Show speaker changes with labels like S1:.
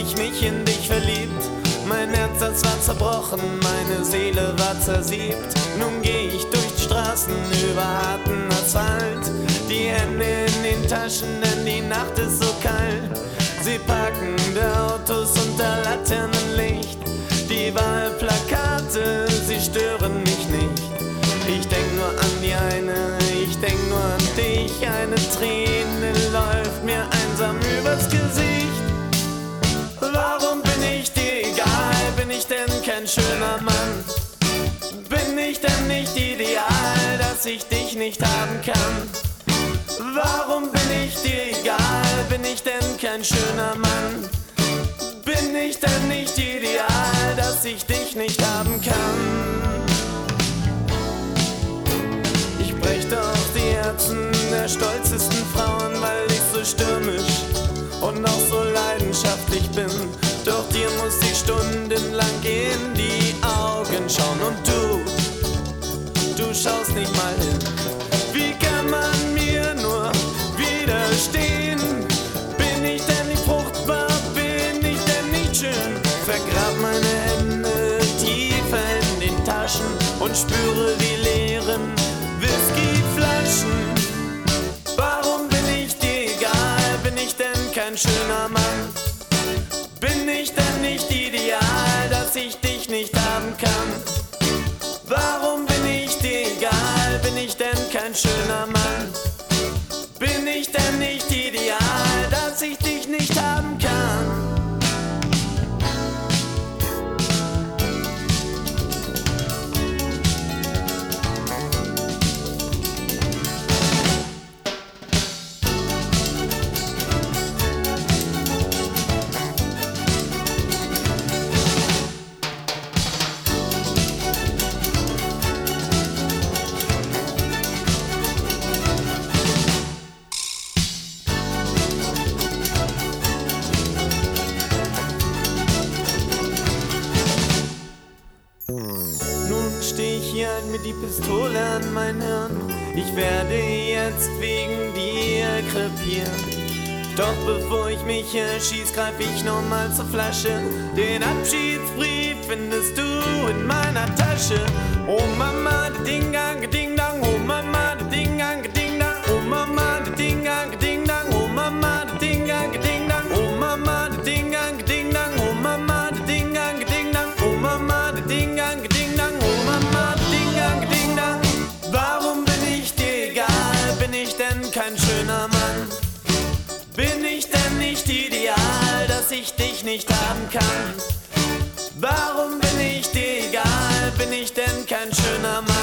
S1: ich mich in dich verliebt. Mein Herz, das war zerbrochen, meine Seele war zersiebt. Nun geh ich durch die Straßen über harten Asphalt, die Hände in den Taschen, denn die Nacht ist so kalt. Sie parkende Autos unter Laternenlicht, die Wahlplakate, sie stören mich nicht. Ich denk nur an die eine, ich denk nur an dich. Eine Träne läuft mir einsam übers Gesicht. Warum bin ich dir egal? Bin ich denn kein schöner Mann? Bin ich denn nicht ideal, dass ich dich nicht haben kann? Warum bin ich dir egal? Bin ich denn kein schöner Mann? Bin ich denn nicht ideal, dass ich dich nicht haben kann? Ich brech doch die Herzen der stolzesten Frauen, weil ich so stürmisch und auch so leidenschaftlich bin. Doch dir muss ich stundenlang in die Augen schauen und du schaust nicht mal hin. Wie kann man mir nur widerstehen? Bin ich denn nicht fruchtbar? Bin ich denn nicht schön? Vergrab meine Hände tiefer in den Taschen und spüre die leeren Whiskyflaschen. Warum bin ich dir egal? Bin ich denn kein schöner Mann? Bin ich denn nicht ideal, dass ich dich nicht haben kann? Warum bin ich dir egal? Bin ich denn kein schöner Mann? Bin ich denn nicht ideal, dass ich dich nicht haben kann? Steh ich hier halt mit die Pistole an mein Hirn. Ich werde jetzt wegen dir krepieren. Doch bevor ich mich erschieß, greif ich nochmal zur Flasche. Den Abschiedsbrief findest du in meiner Tasche. Oh Mama, ding dang, ding dang. Oh Mama, ding dang, ding dang. Oh Mama, ding dang, ding dang. Oh Mama, ding dang, ding dang. Oh Mama, ding dang, ding dang. Oh Mama, ding dang, ding dang. Oh Mama, ding dang, ding dang. Oh Mama, ding dang, ding dang. Warum bin ich dir egal? Bin ich denn kein schöner Mann? Bin ich denn nicht ideal, dass ich dich nicht haben kann? Warum bin ich dir egal? Bin ich denn kein schöner Mann?